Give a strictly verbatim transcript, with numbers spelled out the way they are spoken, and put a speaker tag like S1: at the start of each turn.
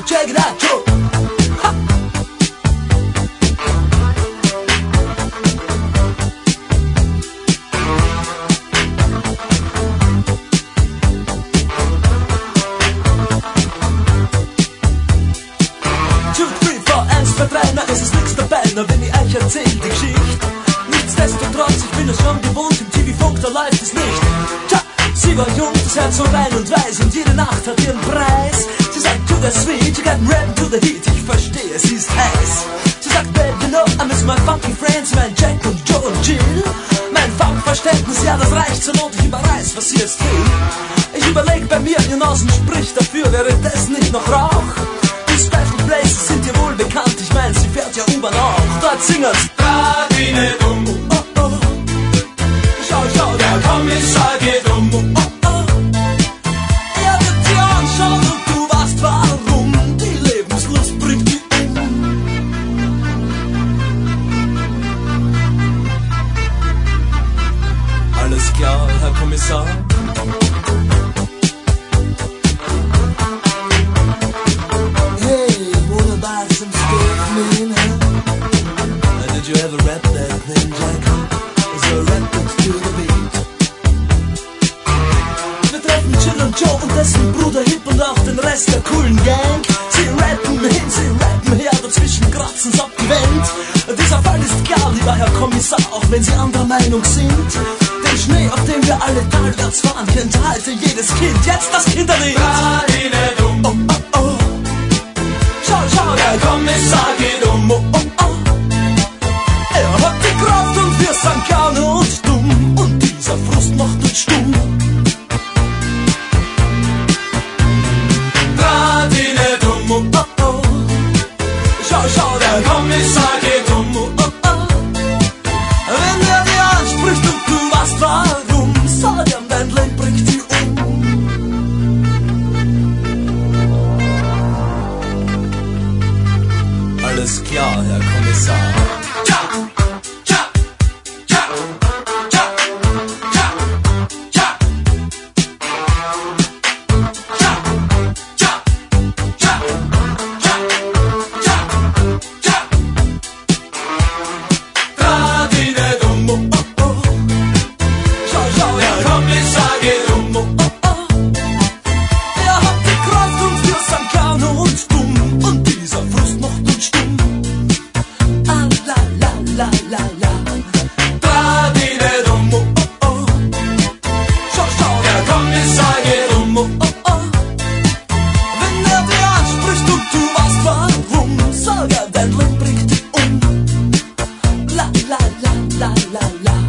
S1: check it out, Joe. Ha. Two, three, four, eins, zwei, drei, na es ist nix dabei, na wenn ich euch erzähl die Geschichte. Nichtsdestotrotz, ich bin es schon gewohnt, im T V-Funk, da läuft es nicht. Tja, sie war jung, das Herz so rein und weiß und jede Nacht hat ihren Preis. Sie sagt, to the sweet, you got rap to the heat, ich verstehe, sie ist heiß. Sie sagt, babe, you know, I miss my funky friends, mein Jack und Joe und Jill. Mein Funkverständnis, ja, das reicht zur Not, ich überreiß, was sie jetzt will. Ich überleg bei mir, ihr Nasen spricht dafür, wäre das nicht noch Rauch? Die Special Places sind ihr wohl bekannt, ich mein, sie fährt ja U-Bahn auch. Dort singen's
S2: Radine dumm,
S1: oh, oh. Schau, schau,
S2: der Kommissar geht um.
S1: oh, oh. Er wird dir anschauen und du weißt warum. Die Lebenslust bringt die um. Alles klar, Herr Kommissar. Hey, wanna buy some stuff, man, huh? Did you ever rap that thing, Jack? Is there a rap to the beat? Wir treffen Jill und Joe und dessen Bruder Hip und auch den Rest der coolen Gang. Sie rappen hin, sie rappen her, dazwischen kratzen's ab die Wand. Dieser Fall ist klar, lieber Herr Kommissar, auch wenn Sie anderer Meinung sind. Den Schnee, auf dem wir alle talwärts fahren, kennt heute jedes Kind. Jetzt das Kinderlied.
S2: Radine dumm,
S1: Oh, oh, oh. Schau, schau,
S2: der Kommissar geht um.
S1: oh, oh, oh. Er hat die Kraft und wir sind gerne und dumm. Und dieser Frust macht uns stumm.
S2: Radine dumm,
S1: Oh, oh. Schau, schau,
S2: der
S1: der
S2: Kommissar geht um.
S1: oh, oh. Wenn er dir anspricht und du weißt warum, sag ihm, dein Leben bringt dich um. Alles klar, Herr Kommissar.
S2: Tja, tja, tja, tja, tja, tja. Tja, tja, tja, tja, tja, tja. Radine dumm,
S1: Oh, oh. Schau, schau,
S2: der
S1: der
S2: Kommissar geht um.
S1: oh, oh. Er hat die Kraft und wir sind gerne und dumm. Und dieser Frust macht uns stumm. Ah, la, la, la, la, la.
S2: Radine dumm,
S1: Oh, oh. Schau, schau,
S2: der Kommissar geht um.
S1: oh, oh. Wenn er dir anspricht und du weißt warum, sag er, dein Leben bringt dich um. La, la, la, la, la, la.